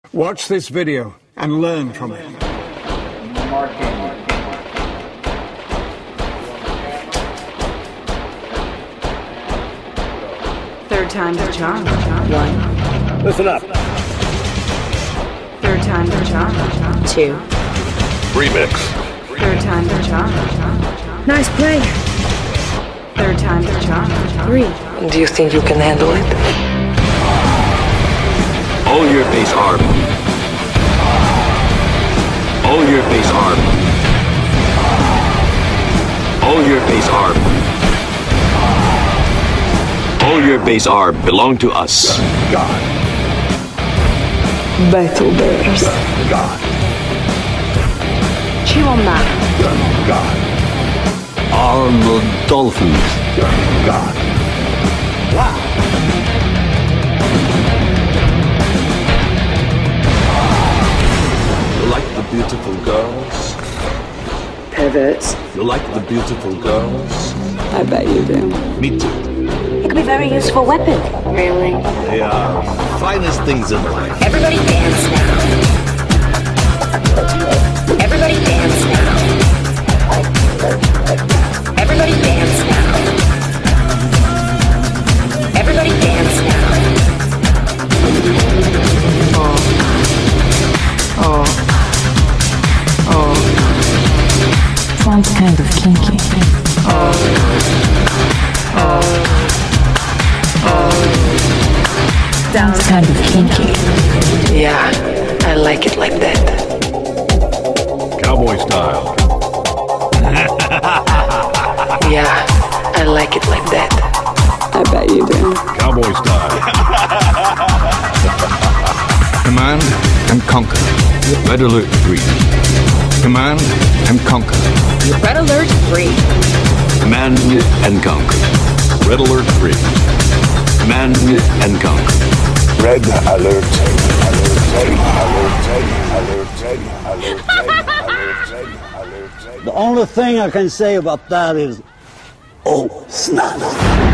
Watch this video and learn from it. Third time's a charm. One. Listen up. Third time's a charm. Two. Remix. Third time's a charm. Nice play. Third time's a charm. Three. Do you think you can handle it? All your base arm. All your base arm. All your base arm. All your base arm belong to us. God. Battle bears. God. Chew on that. God. Armored dolphins. God. Wow. You like the beautiful girls? Perverts. You like the beautiful girls? I bet you do. Me too. It could be a very useful weapon. Really? They are finest things in life. Everybody dance now. Everybody dance now. Everybody dance now. Everybody dance now. Sounds kind of kinky. Sounds kind of kinky. Yeah, I like it like that. Cowboy style. Yeah, I like it like that. I bet you do. Cowboy style. Command and conquer. Red Alert 3. Command and conquer. Red Alert 3. Command and conquer. Red Alert 3. Command and conquer. Red Alert. Alert. The only thing I can say about that is, oh, snap.